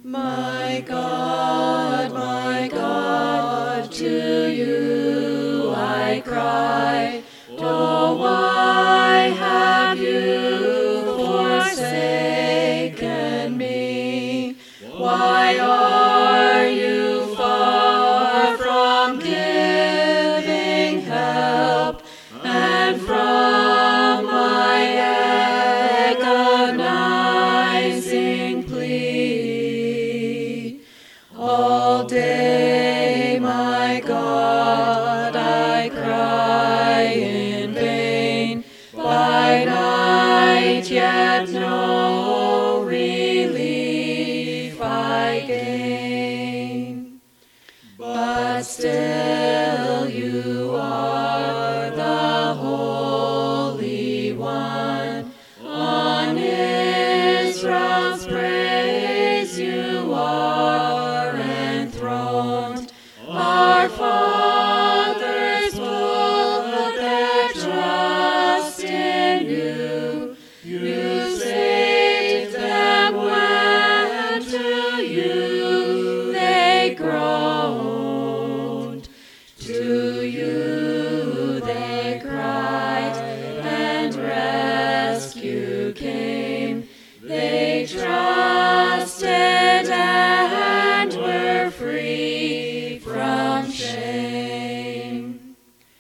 My God, to you I cry. Oh, why have you forsaken me? Why are you far from giving help and from my agonizing plea? All day, my God, I cry in vain. By night, yet no relief I gain. But still you are the Holy One. On Israel's praise you are enthroned. Our fathers put their trust in you. You saved them when to you they groaned. To you they cried, and rescue came. They trusted and were free from shame.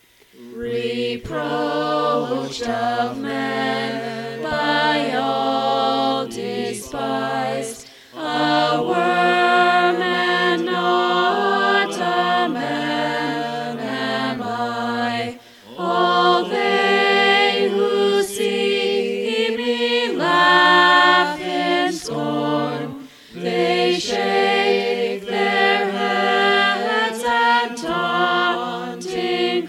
Reproached of men, by all despised, a worm and not a man am I. All they who see me laugh in scorn. They shake their heads and taunting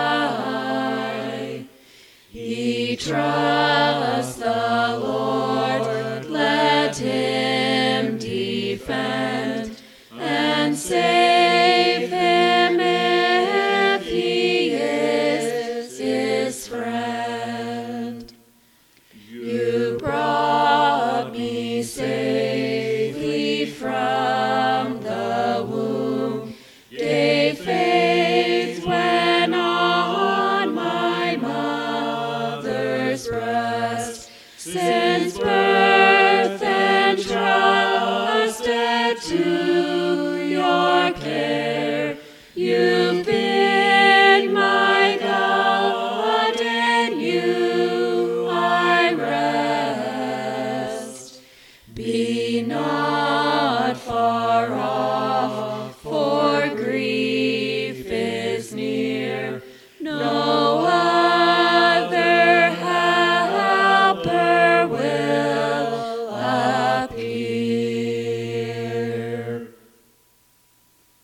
cry. He trusts the Lord, let him defend and save him if he is his friend. You brought me safely from the womb, gave faith when on my mother's breast, since birth entrusted to your care. You've been my God, in you I rest. Be not far off.